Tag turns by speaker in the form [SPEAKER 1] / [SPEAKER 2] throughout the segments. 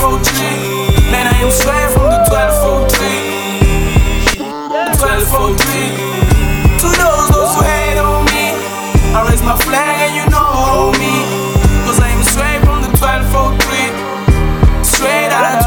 [SPEAKER 1] 1203. Man, I am straight from the 1203. 1203. To those who hate on me, I raise my flag and you know me. Cause I am straight from the 1203. Straight out of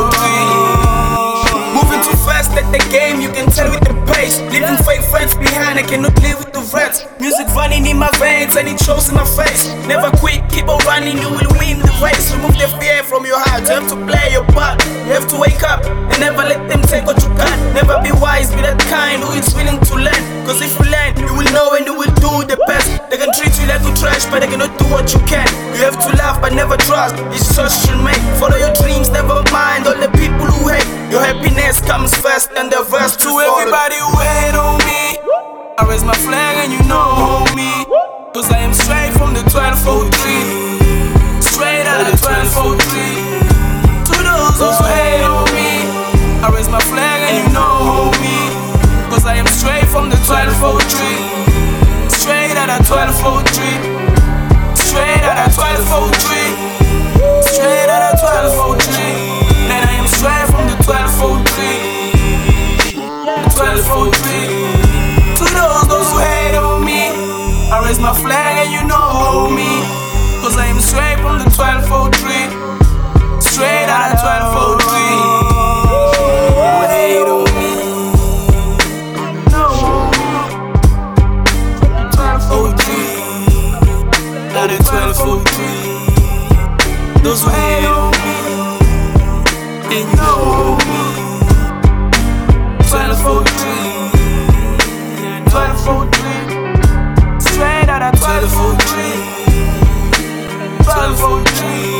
[SPEAKER 1] 1203. Moving too fast at the game, you can tell with the pace. Leaving fake friends behind, I cannot live with the rats. Music running in my veins and it shows in my face. Never quit, keep on running, you will win the race. Remove the fear from your heart, you have to play your part. You have to wake up and never let them take what you got. Never be wise, be that kind who is willing to learn. Cause if you learn, you will know and you will do the best. They can treat you like a trash, but they cannot do what you can. You have to laugh but never trust, it's social make. Follow your dreams, never mind all the people who hate. Your happiness comes first and the verse to everybody who hate on me. I raise my flag and you know me. Cause I am straight from the 1203. Straight out of 1203. To those who hate on me, I raise my flag and you know me. Cause I am straight from the 1203. Straight out of 1203. Straight out of 1203. Straight out of 1203. And I am straight from the 1203. 1203. To those who hate on me, I raise my flag and you know me. Cause I am straight from the 1203. Straight out of 1203. Who hate on me, no. 1203. Out of 1203. Those who hate on me, and you know me. 1203. 1203. Straight out of 1203. 1203.